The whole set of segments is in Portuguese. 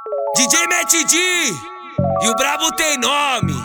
DJ Matt D e o brabo tem nome.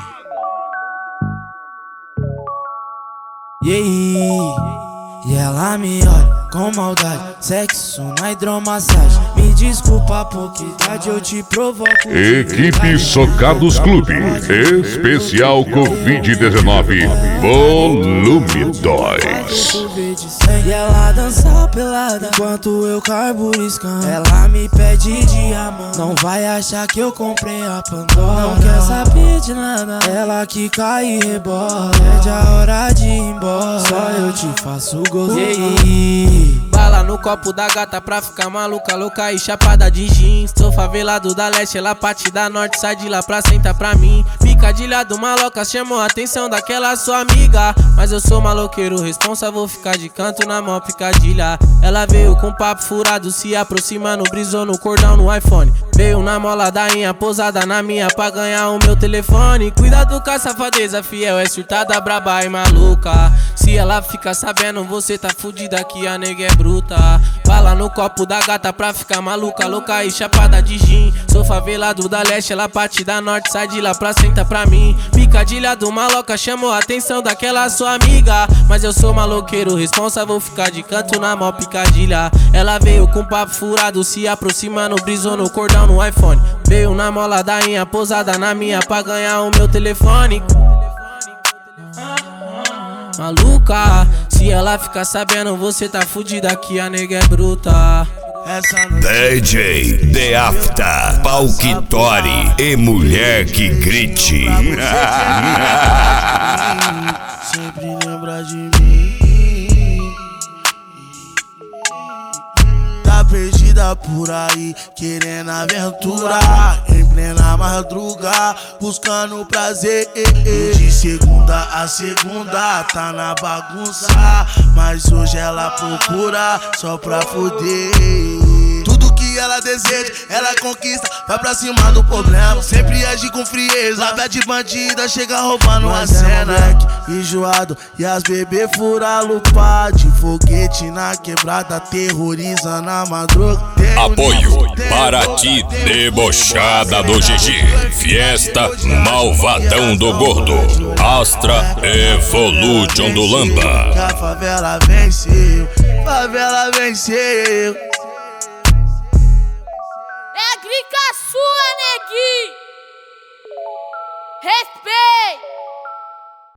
E ela me olha com maldade, sexo na hidromassagem. Me desculpa a pouca idade, eu te provoco. Equipe Socados Clube, especial Covid-19, volume 2. E ela dança pelada enquanto eu carburiscando. Ela me pede diamante, não vai achar que eu comprei a Pandora. Não quer saber de nada, ela que cai e rebola. Pede a hora de ir embora, só eu te faço gozar. Bala no copo da gata pra ficar maluca, louca e chapada de jeans. Sou favelado da leste, ela parte da norte, sai de lá pra sentar pra mim. Picadilha do maloca chamou a atenção daquela sua amiga, mas eu sou maloqueiro responsa, vou ficar de canto na mó picadilha. Ela veio com papo furado, se aproximando, brisou no cordão no iPhone. Veio na mola da inha, posada na minha pra ganhar o meu telefone. Cuidado com a safadeza, fiel, é surtada, braba e maluca. Se ela fica sabendo, você tá fudida que a nega é bruta. Bala no copo da gata pra ficar maluca, louca e chapada de gin. Sou favelado da leste, ela parte da norte, sai de lá pra sentar pra mim. Picadilha do maloca chamou a atenção daquela sua amiga, mas eu sou maloqueiro responsa, vou ficar de canto na mó picadilha. Ela veio com papo furado, se aproximando, brisou no cordão no iPhone. Veio na mola da inha, posada na minha pra ganhar o meu telefone. Maluca, se ela ficar sabendo, você tá fudida que a nega é bruta. DJ The After, Palquitori e mulher que grite. Sempre lembra de mim. Tá perdida por aí, querendo aventura, em plena madruga, buscando prazer. De segunda a segunda, tá na bagunça, mas hoje ela procura só pra foder. Tudo que ela deseja, ela conquista, vai pra cima do problema. Sempre age com frieza, a de bandida chega roubando a cena. Enjoado e as bebê fura lupa, de foguete na quebrada, terroriza na madruga. Apoio Paraty Debochada do GG, Fiesta Malvadão do Gordo, Astra Evolution do Lamba. Que a favela venceu, favela venceu. É a grica sua, neguinho. Respeito.